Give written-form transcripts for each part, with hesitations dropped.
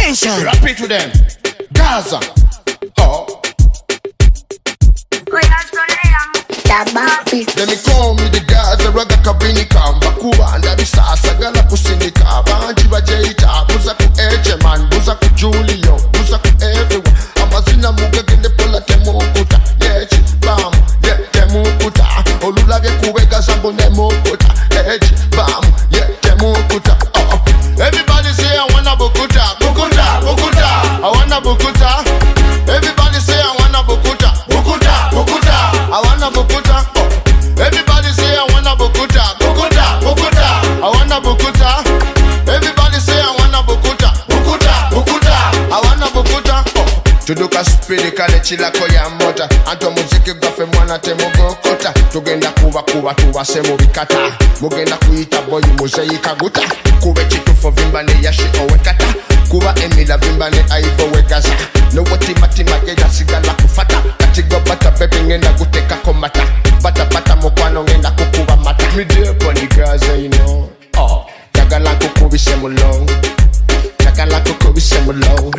Attention. Rap it to them. Gaza. Oh. Let me call me the Gaza raga kabini kamba kubanda bisasa gala kusindika banji bajeita buza ku man buza ku Julio buza ku everyone amazina mugagende pola temukuta yechi bam ye temukuta olula bye kubega sambo nemukuta yechi bam ye temukuta. Everybody say I wanna bukuta bukuta bukuta I wanna bukuta. Everybody say I wanna bukuta bukuta bukuta I wanna bukuta. Everybody say I wanna bukuta bukuta bukuta I wanna bukuta. Everybody say I wanna bukuta bukuta bukuta I wanna bukuta. Tuduka spidi kale chilako ya mota anto muziki gafe mwana temo gokota tugenda kuba tuwase mubikata mugenda kuyita boy muzeyi kaguta kube chitufo vimbane yashi owekata kuba emila vimbane aivo wegaza no wati mati mageda sigala kufata katigo bata bebe ngenda guteka komata bata mukwano ngenda kukuba mata me dear pony Gaza you know jagala kukubise mulong jagala kukubise mulong.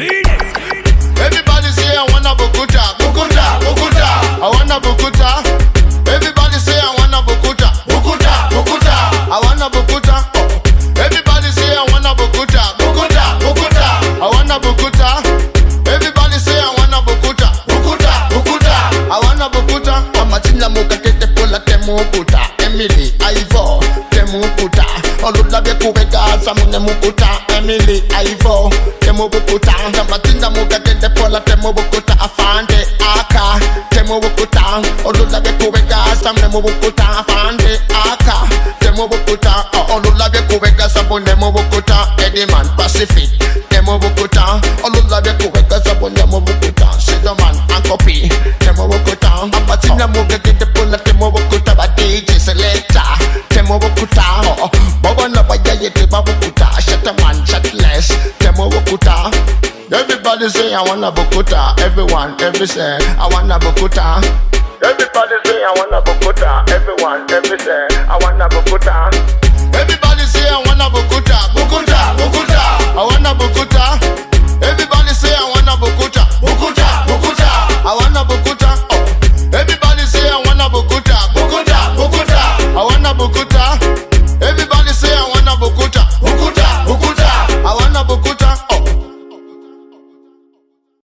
Everybody say I wanna bukuta bukuta bukuta I wanna bukuta. Everybody say I wanna bukuta bukuta bukuta I wanna bukuta. Everybody say I wanna bukuta bukuta bukuta I wanna bukuta. Everybody say I wanna bukuta bukuta bukuta I wanna bukuta. Amachina mukatete pola temukuta Emily Ivo temukuta olula bye kubega samune mukuta Emily Ivo temukuta amachina mukatete pola temukuta afande aka temukuta olula bye kubega samune mukuta afande aka temukuta olula bye kubega samune mukuta Ediman Pacific temukuta olula bye kubega samune mukuta Sidoman and copy temukuta amachina mukatete pola temukuta ba DJ Selector temukuta baba na bayaye temukuta Shataman Shatless temukuta. Everybody say I wanna bukuta. Everyone, every say I wanna bukuta. Everybody say I wanna bukuta. Everyone, every say I wanna bukuta. Everybody say I wanna bukuta.